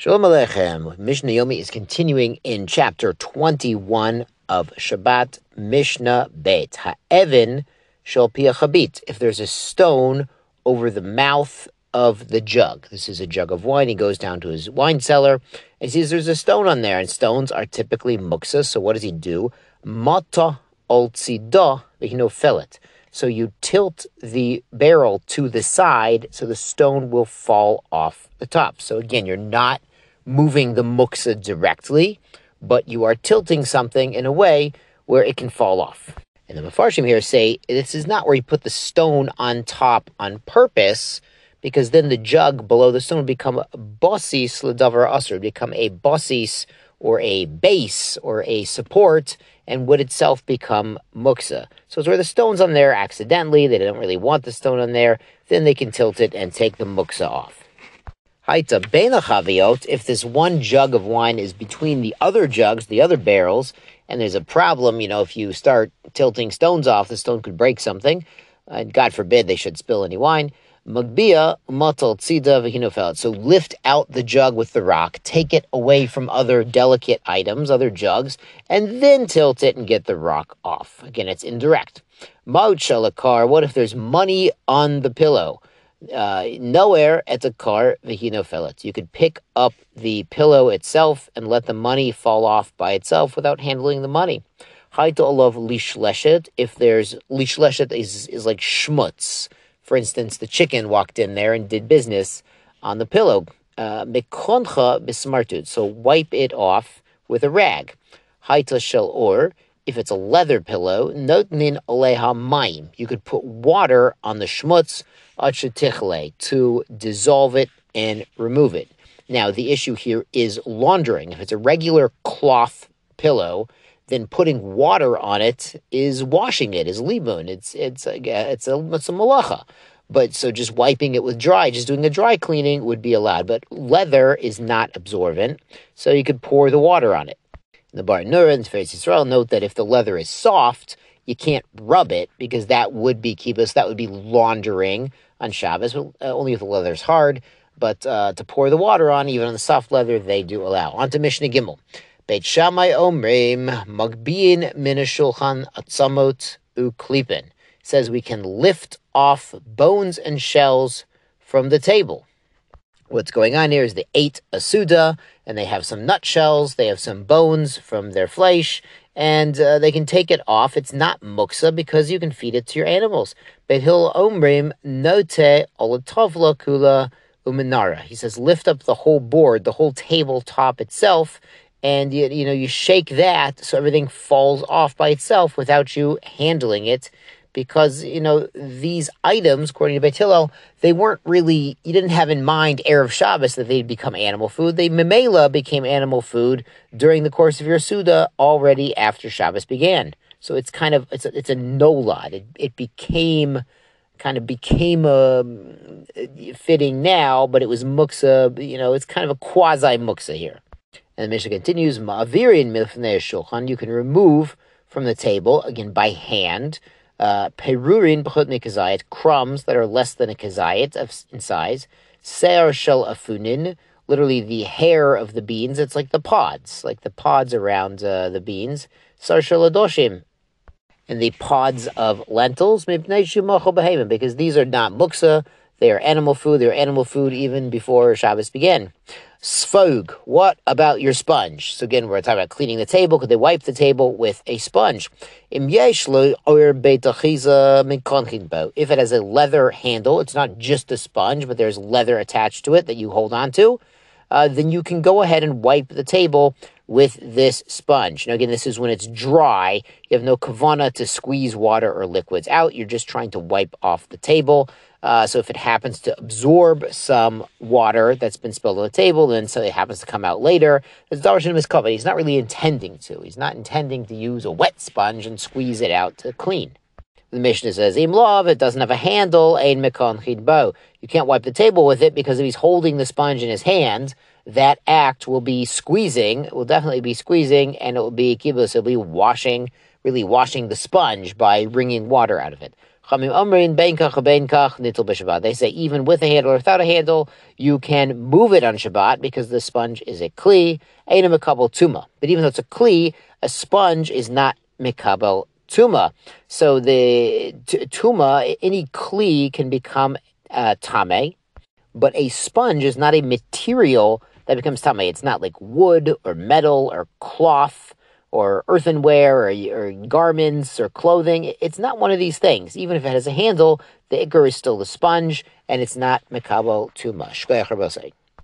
Shalom Aleichem. Mishnah Yomi is continuing in chapter 21 of Shabbat Mishnah Beit. Ha'evin shel pi hachabit. If there's a stone over the mouth of the jug. This is a jug of wine. He goes down to his wine cellar and he sees there's a stone on there. And stones are typically muksa. So what does he do? Mata ol tzidah v'hinofelet. So you tilt the barrel to the side so the stone will fall off the top. So again, you're not moving the muksa directly, but you are tilting something in a way where it can fall off. And the Mefarshim here say this is not where you put the stone on top on purpose, because then the jug below the stone would become a bosis l'davar asur, become a bosis or a base or a support, and would itself become muksa. So it's where the stone's on there accidentally, they don't really want the stone on there, then they can tilt it and take the muksa off. Haita beina chaviot, if this one jug of wine is between the other jugs, the other barrels, and there's a problem, if you start tilting stones off, the stone could break something, and God forbid they should spill any wine. Magbia matal tzida v'hinofelet. So lift out the jug with the rock, take it away from other delicate items, other jugs, and then tilt it and get the rock off. Again, it's indirect. Maut shalakar, what if there's money on the pillow? Nowhere at the car v'hinofelet. You could pick up the pillow itself and let the money fall off by itself without handling the money. Haita olav lishleshet. If there's lishleshet is like schmutz. For instance, the chicken walked in there and did business on the pillow. Mekoncha bismartud. So wipe it off with a rag. Haita shel or. If it's a leather pillow, notnin aleha mayim. You could put water on the schmutz to dissolve it and remove it. Now, the issue here is laundering. If it's a regular cloth pillow, then putting water on it is washing it, is libun. It's a malacha. But so just wiping it with dry, just doing a dry cleaning would be allowed. But leather is not absorbent, so you could pour the water on it. In the Bar Nura and Tiferes Yisrael note that if the leather is soft, you can't rub it because that would be kibbutz, that would be laundering on Shabbos. Only if the leather is hard, but to pour the water on, even on the soft leather, they do allow. On to Mishnah Gimel. Beit Shammai omrim magbiin min hashulchan atzamot uklipin. Says we can lift off bones and shells from the table. What's going on here is they ate a suda, and they have some nutshells, they have some bones from their flesh, and they can take it off. It's not muksa because you can feed it to your animals. Beit Hillel omrim note olatovla kula uminara. He says lift up the whole board, the whole tabletop itself, and you shake that so everything falls off by itself without you handling it. Because, these items, according to Beit Hillel, they weren't really, you didn't have in mind Erev Shabbos that they'd become animal food. They memela became animal food during the course of your Suda already after Shabbos began. So it's kind of, it's a nolad. It became fitting now, but it was muksa, it's kind of a quasi-muksa here. And the Mishnah continues, Ma'avirin milfnei shulchan, you can remove from the table, again, by hand, perurin b'chot mikazayit, crumbs that are less than a kazayit in size, se'ar shel afunin, literally the hair of the beans. It's like the pods around the beans. Sar shel adoshim, and the pods of lentils, mipnei shumachol behemoth, because these are not muksa, they are animal food. They were animal food even before Shabbos began. Sfog, what about your sponge? So again, we're talking about cleaning the table. Could they wipe the table with a sponge? If it has a leather handle, it's not just a sponge, but there's leather attached to it that you hold on to, then you can go ahead and wipe the table with this sponge. Now again, this is when it's dry. You have no kavana to squeeze water or liquids out. You're just trying to wipe off the table. So if it happens to absorb some water that's been spilled on the table, then so it happens to come out later, the darshan is covered. He's not really intending to. He's not intending to use a wet sponge and squeeze it out to clean. The Mishnah says, Im lov, it doesn't have a handle, ein mekon chidbo. You can't wipe the table with it because if he's holding the sponge in his hand, that act will definitely be squeezing, and it will be kibbutz, it'll be washing the sponge by wringing water out of it. They say even with a handle or without a handle, you can move it on Shabbat because the sponge is a kli, ain't a mikabel tuma. But even though it's a kli, a sponge is not mikabel tuma. So the tuma, any kli can become tame, but a sponge is not a material that becomes tame. It's not like wood or metal or cloth or earthenware or garments or clothing. It's not one of these things. Even if it has a handle, the ikar is still the sponge, and it's not mekabel tuma. Shkoyach Rabosai.